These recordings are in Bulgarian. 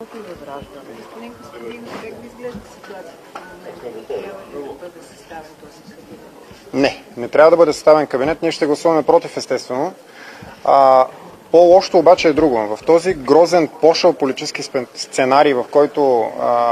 Първото и Възраждане. Господин Костадин, как ви изглежда ситуацията в момента? Трябва ли да бъде съставен този кабинет? Не трябва да бъде съставен кабинет. Ние ще гласуваме против, естествено. По-лошото обаче е друго. В този грозен, пошъл политически сценарий, в който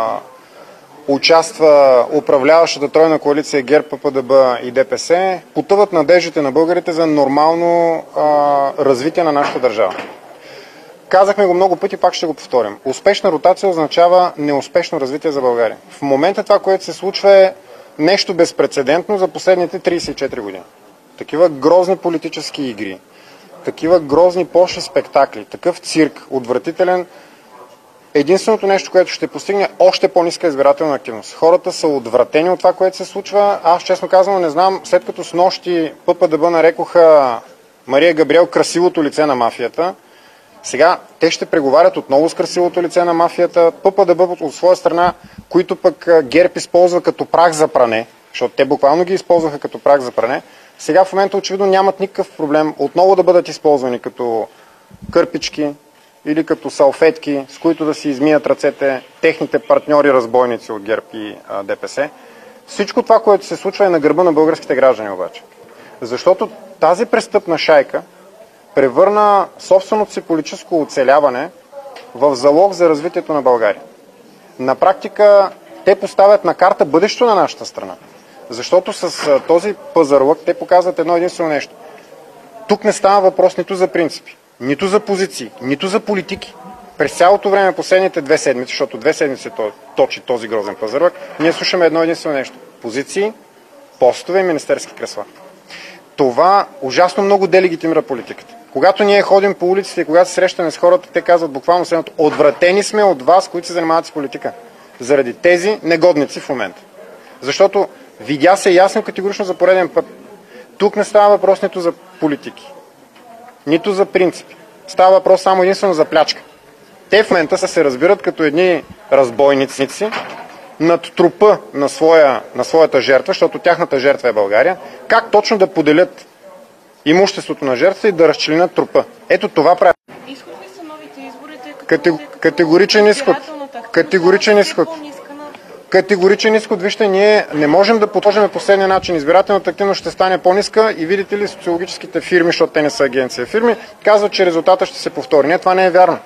участва управляващата тройна коалиция ГЕРБ, ППДБ и ДПС, потъват надеждите на българите за нормално развитие на нашата държава. Казахме го много пъти, пак ще го повторим. Успешна ротация означава неуспешно развитие за България. В момента това, което се случва, е нещо безпрецедентно за последните 34 години. Такива грозни политически игри, такива грозни пошли спектакли, такъв цирк, отвратителен. Единственото нещо, което ще постигне, е още по-ниска избирателна активност. Хората са отвратени от това, което се случва. Аз, честно казвам, не знам, след като с нощи ППДБ нарекоха Мария Габриел красивото лице на мафията, сега те ще преговарят отново с красивото лице на мафията. ППДБ от своя страна, които пък ГЕРБ използва като прах за пране, защото те буквално ги използваха като прах за пране, сега в момента очевидно нямат никакъв проблем отново да бъдат използвани като кърпички или като салфетки, с които да си измият ръцете техните партньори разбойници от ГЕРБ и ДПС. Всичко това, което се случва, е на гърба на българските граждани обаче. Защото тази престъпна шайка превърна собственото си политическо оцеляване в залог за развитието на България. На практика те поставят на карта бъдещето на нашата страна. Защото с този пазарлък те показват едно единствено нещо. Тук не става въпрос нито за принципи, нито за позиции, нито за политики. През цялото време, последните 2 седмици, защото 2 седмици точи този грозен пазарлък, ние слушаме едно единствено нещо. Позиции, постове и министерски кресла. Това ужасно много делегитимира политиката. Когато ние ходим по улиците и когато се срещаме с хората, те казват буквално следното: отвратени сме от вас, които се занимават с политика. Заради тези негодници в момента. Защото видя се ясно категорично за пореден път. Тук не става въпрос нито за политики, нито за принципи. Става въпрос само единствено за плячка. Те в момента се разбират като едни разбойници над трупа на своята жертва, защото тяхната жертва е България, как точно да поделят имуществото на жертва и да разчленят трупа. Ето това прави. Изход ли са новите избори, Категоричен изход. Категоричен изход. Категоричен изход. Вижте, ние не можем да подложим последния начин. Избирателната активност ще стане по-ниска и видите ли, социологическите фирми, защото те не са агенция фирми, казват, че резултата ще се повтори. Не, това не е вярно.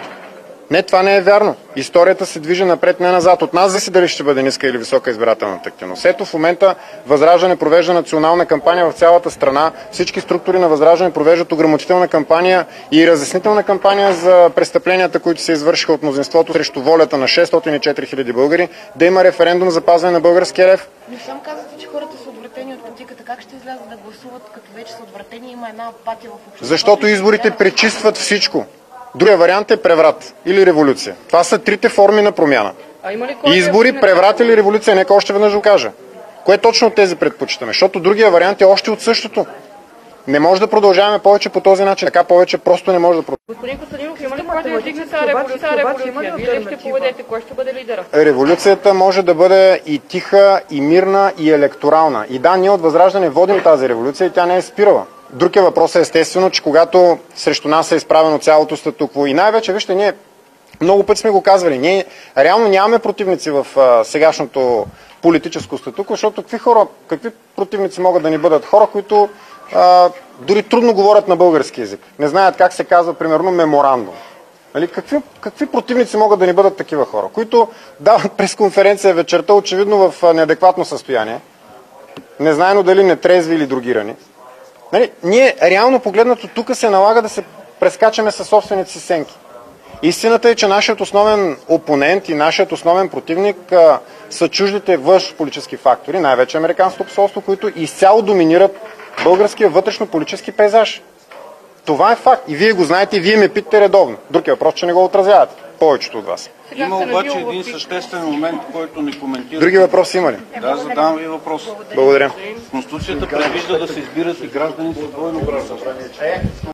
Не, това не е вярно. Историята се движи напред, не назад. От нас зависи дали ще бъде ниска или висока избирателната активност. Ето в момента Възраждане провежда национална кампания в цялата страна. Всички структури на Възраждане провеждат ограмотителна кампания и разяснителна кампания за престъпленията, които се извършиха от мнозинството срещу волята на 604 000 българи, да има референдум за пазване на българския лев. Но сам казвате, че хората са отвратени от политиката. Как ще излязат да гласуват, като вече са отвратени? Има една апатия в обществото. Защото изборите пречистват всичко. Другия вариант е преврат или революция. Това са трите форми на промяна. Избори, преврат или революция. Нека още веднъж го кажа. Кое точно от тези предпочитаме? Защото другия вариант е още от същото. Не може да продължаваме повече по този начин. Така повече просто не може да продължаваме. Господин Костадинов, има ли кой да издигне тази революция? Вие ли ще поведете? Кой ще бъде лидера? Революцията може да бъде и тиха, и мирна, и електорална. И да, ние от Възраждане водим тази революция и тя не е спирала. Другия въпрос е естествено, че когато срещу нас е изправено цялото статукво и най-вече, вижте, ние много пъти сме го казвали, ние реално нямаме противници в сегашното политическо статукво, защото какви противници могат да ни бъдат? Хора, които дори трудно говорят на български език. Не знаят как се казва, примерно, меморандум. Нали? Какви противници могат да ни бъдат такива хора, които дават пресконференция вечерта, очевидно в неадекватно състояние, незнайно дали нетрезви или другирани. Нали, ние реално погледнато тук се налага да се прескачаме със собствените си сенки. Истината е, че нашият основен опонент и нашият основен противник са чуждите външнополитически фактори, най-вече американското посолство, които изцяло доминират българския вътрешно-политически пейзаж. Това е факт. И вие го знаете, и вие ме питате редовно. Друг е въпрос, че не го отразявате. Повечето от вас. Има обаче един съществен момент, който не коментира. Други въпроси има ли? Да, задавам ви въпрос. Благодаря. Конституцията предвижда да се избират и граждани с двойно гражданство.